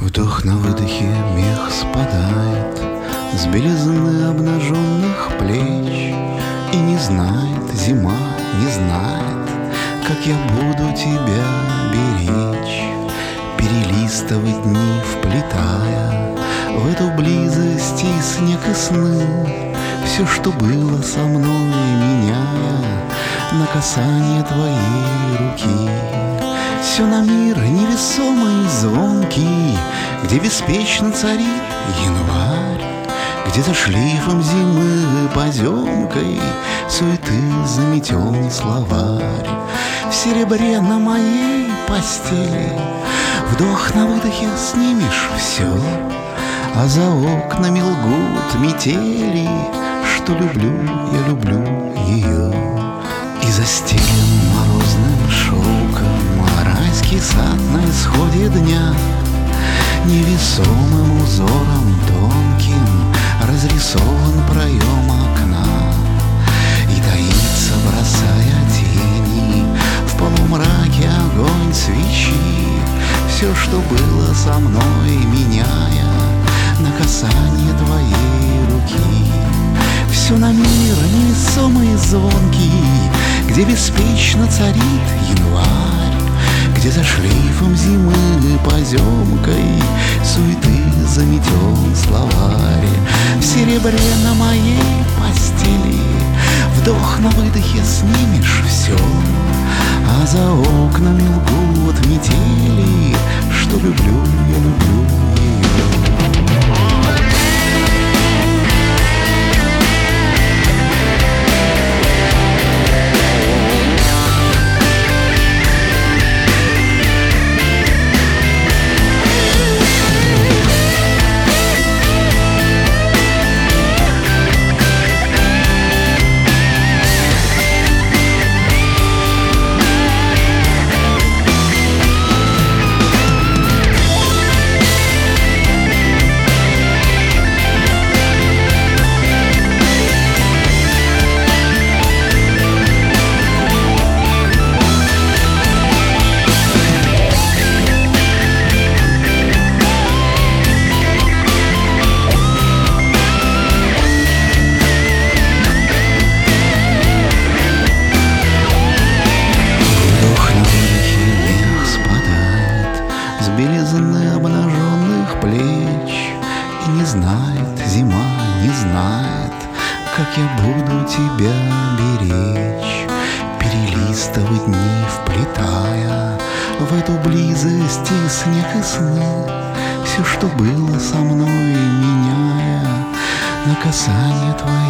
Вдох на выдохе, мех спадает с белизны обнаженных плеч. И не знает, зима не знает, как я буду тебя беречь. Перелистывать дни, вплетая в эту близость и снег и сны, все, что было со мной, меняя на касание твоей руки. Все на мир невесомый, звонкий, где беспечно царит январь, где за шлейфом зимы поземкой суеты заметен словарь. В серебре на моей постели вдох на выдохе снимешь все, а за окнами лгут метели, что люблю, я люблю ее. И застелен морозным шелком райский сад на исходе дня, невесомым узором тонким разрисован проем окна. И таится, бросая тени в полумраке огонь свечи, все, что было со мной, меняя на касание твоей руки. Все на мир невесомый звонкий, где беспечно царит январь, где за шлейфом зимы поземкой суеты заметен словарь. В серебре на моей постели вдох на выдохе снимешь все, а за окнами лгут метели, что люблю, я люблю ее. Белизны обнаженных плеч. И не знает, зима не знает, как я буду тебя беречь. Перелистывать дни, вплетая в эту близость и снег и сны, все, что было со мной, меняя на касание твоей